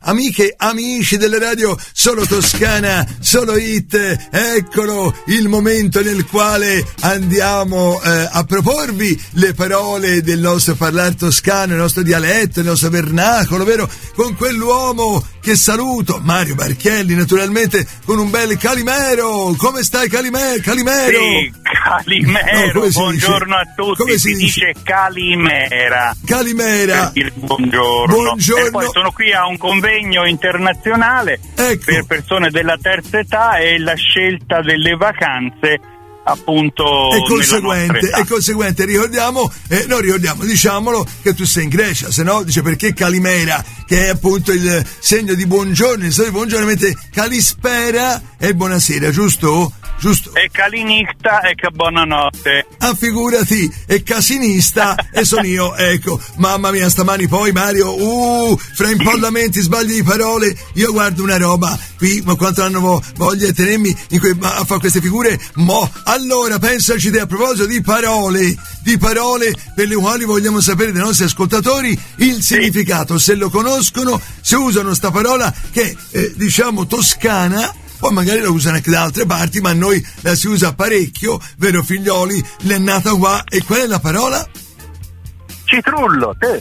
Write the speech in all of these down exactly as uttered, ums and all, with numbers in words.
amiche, amici delle radio Solo Toscana, Solo Hit, eccolo il momento nel quale andiamo eh, a proporvi le parole del nostro parlare toscano, il nostro dialetto, il nostro vernacolo, vero? Con quell'uomo che saluto, Mario Barchielli, naturalmente con un bel Calimero. Come stai Calimero? Calimero? Sì, Calimero, no, buongiorno a tutti, come si, si dice? dice Calimera. Calimera. Per dire buongiorno. Buongiorno. E poi sono qui a un convegno internazionale, ecco, per persone della terza età e la scelta delle vacanze appunto è conseguente, è conseguente, ricordiamo, eh, no ricordiamo, diciamolo che tu sei in Grecia, se no dice perché Calimera, che è appunto il segno di buongiorno, il segno di buongiorno, mentre Calispera è buonasera, giusto? Giusto? E Calinista e che buonanotte. Ah, figurati, è Casinista e sono io, ecco, mamma mia, stamani poi Mario, uh, fra impallamenti, sbagli di parole, io guardo una roba qui, ma quanto hanno voglia di tenermi in que- a fare queste figure, mo, allora pensaci te, a proposito di parole, di parole per le quali vogliamo sapere dai nostri ascoltatori il significato, se lo conoscono, se usano sta parola che eh, diciamo toscana. Poi magari la usano anche da altre parti, ma noi la si usa parecchio, vero figlioli? L'è nata qua, e qual è la parola? Citrullo, te.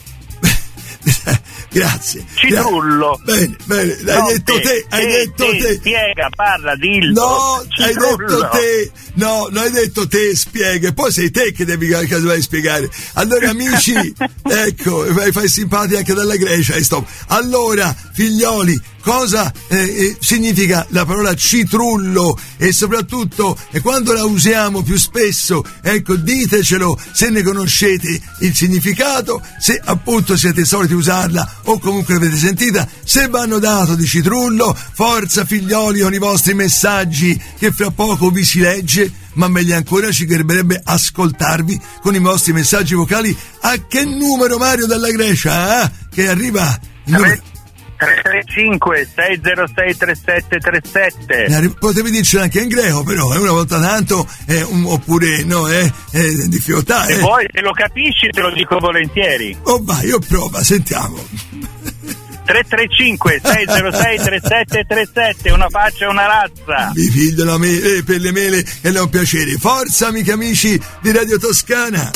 Grazie. Citrullo. Gra- bene, bene, hai no, detto te, te hai te, detto te. te. Spiega, parla, dillo. No, Citrullo. hai detto te. No, non hai detto te, spiega. Poi sei te che devi casomai spiegare. Allora, amici, ecco, fai, fai simpatia anche dalla Grecia e stop. Allora, figlioli, cosa eh, significa la parola citrullo? E soprattutto, e quando la usiamo più spesso, ecco, ditecelo se ne conoscete il significato, se appunto siete soliti usarla o comunque l'avete sentita, se vanno dato di citrullo, forza figlioli con i vostri messaggi che fra poco vi si legge, ma meglio ancora ci piacerebbe ascoltarvi con i vostri messaggi vocali. A che numero, Mario dalla Grecia? Eh? Che arriva il numero tre tre cinque sei zero sei tre sette tre sette. Potevi dircelo anche in greco, però è una volta tanto, eh, un, oppure no, eh, eh, di fiotà. Se eh. vuoi, se lo capisci, te lo dico volentieri. Oh vai, io prova, sentiamo. tre tre cinque sei zero sei tre sette tre sette, una faccia e una razza. Mi figlio la me- eh, per le mele e è un piacere. Forza, amiche amici di Radio Toscana.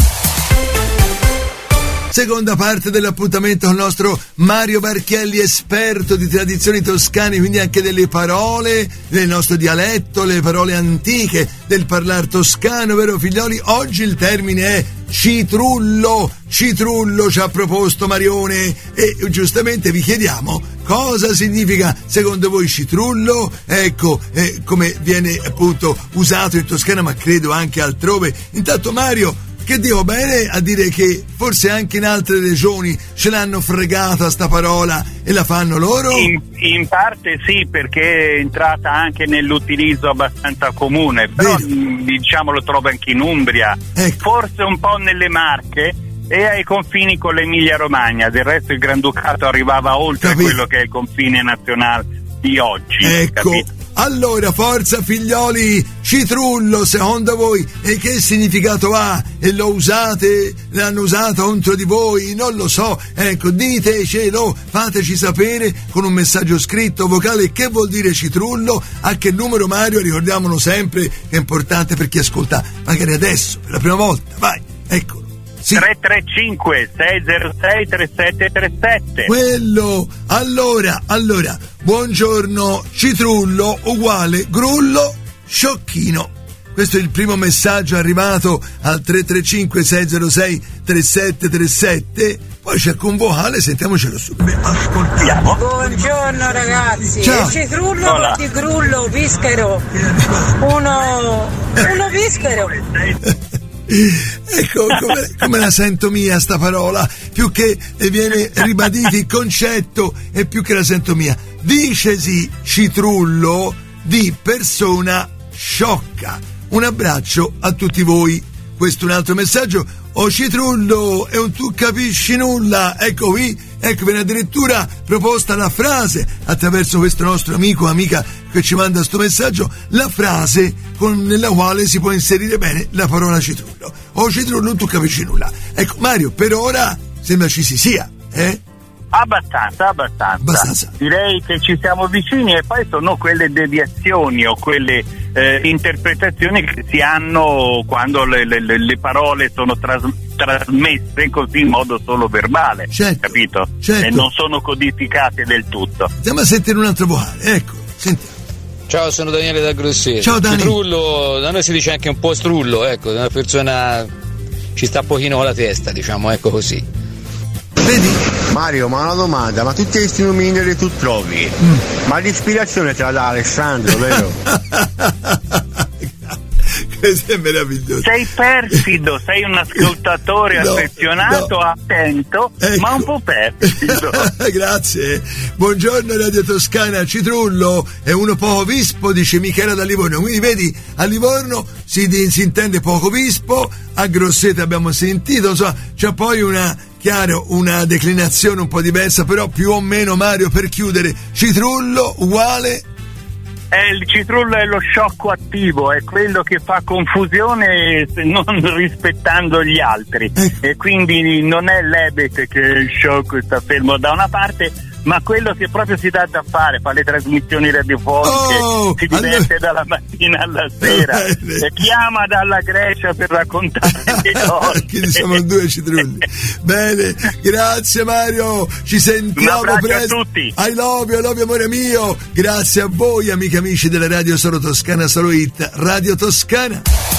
Seconda parte dell'appuntamento con il nostro Mario Barchielli, esperto di tradizioni toscane, quindi anche delle parole del nostro dialetto, le parole antiche del parlar toscano, vero figlioli? Oggi il termine è citrullo, citrullo ci ha proposto Marione e giustamente vi chiediamo cosa significa secondo voi citrullo, ecco, eh, come viene appunto usato in Toscana ma credo anche altrove. Intanto Mario, che dico bene a dire che forse anche in altre regioni ce l'hanno fregata sta parola e la fanno loro? In, in parte sì, perché è entrata anche nell'utilizzo abbastanza comune, però mh, diciamo lo trovo anche in Umbria, ecco. Forse un po' nelle Marche e ai confini con l'Emilia Romagna. Del resto il Granducato arrivava oltre Capito. quello che è il confine nazionale di oggi. Ecco. Capito? Allora, forza figlioli, citrullo, secondo voi, e che significato ha? E lo usate, l'hanno usato contro di voi? Non lo so, ecco, ditecelo, fateci sapere con un messaggio scritto, vocale, che vuol dire citrullo, a che numero Mario, ricordiamolo sempre, che è importante per chi ascolta, magari adesso, per la prima volta, vai, eccolo. Sì. tre tre cinque sei zero sei tre sette tre sette. Quello, allora, allora, buongiorno, citrullo uguale grullo, sciocchino. Questo è il primo messaggio arrivato al tre tre cinque sei zero sei tre sette tre sette. Poi c'è con vocale, sentiamocelo subito. Ascoltiamo. Buongiorno ragazzi. Ciao. Il citrullo vuol di grullo, vischero. Uno, uno vischero. Ecco come, come la sento mia sta parola, più che viene ribadito il concetto e più che la sento mia, dicesi citrullo di persona sciocca. Un abbraccio a tutti voi. Questo è un altro messaggio. O citrullo e un tu capisci nulla. Ecco qui, ecco viene addirittura proposta la frase attraverso questo nostro amico o amica che ci manda sto messaggio, la frase con, nella quale si può inserire bene la parola citrullo. O citrullo, tu capisci nulla. Ecco Mario, per ora sembra ci si sia, eh? Abbastanza, abbastanza, abbastanza. Direi che ci siamo vicini, e poi sono quelle deviazioni o quelle eh, interpretazioni che si hanno quando le, le, le parole sono tras- trasmesse così in modo solo verbale, certo, capito? Certo. E non sono codificate del tutto. Andiamo a sentire un altro vocale, ecco, sentiamo. Ciao, sono Daniele da Grosseto. Ciao Dani. Citrullo, da noi si dice anche un po' strullo, ecco, una persona ci sta un pochino con la testa, diciamo, ecco così. Vedi? Mario, ma una domanda, ma tutti questi nomi che tu trovi, mm. ma l'ispirazione te la dà Alessandro, vero? Questo è meraviglioso. Sei perfido, sei un ascoltatore no, affezionato, no. attento, ecco. ma un po' perfido. Grazie. Buongiorno Radio Toscana. Citrullo è uno poco vispo, dice Michela da Livorno. Quindi vedi, a Livorno si, si intende poco vispo, a Grosseto abbiamo sentito, insomma, c'è poi una, chiaro, una declinazione un po' diversa, però più o meno, Mario, per chiudere, citrullo uguale. Eh, il citrullo è lo sciocco attivo, è quello che fa confusione non rispettando gli altri, e quindi non è l'ebete che è sciocco, sta fermo da una parte, ma quello che proprio si dà da fare, fa le trasmissioni radiofoniche, oh, si diverte allora... dalla mattina alla sera, e chiama dalla Grecia per raccontare le cose. Quindi siamo due citrulli. Bene, grazie Mario, ci sentiamo presto. A tutti. I love you, I love you, amore mio. Grazie a voi, amiche e amici della Radio Solo Toscana, Solo Hit, Radio Toscana.